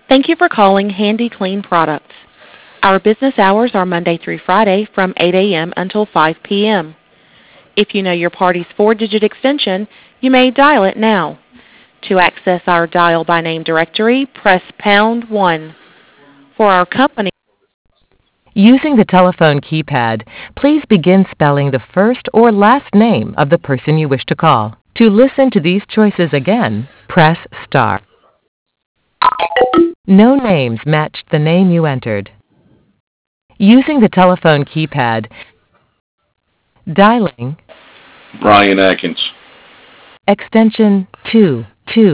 Thank you for calling Handy Clean Products. Our business hours are Monday through Friday from 8 a.m. until 5 p.m. If you know your party's four-digit extension, you may dial it now. To access our dial by name directory, press pound 1. For our company, using the telephone keypad, please begin spelling the first or last name of the person you wish to call. To listen to these choices again, press star. No names matched the name you entered. Using the telephone keypad, dialing Brian Atkins. extension 2.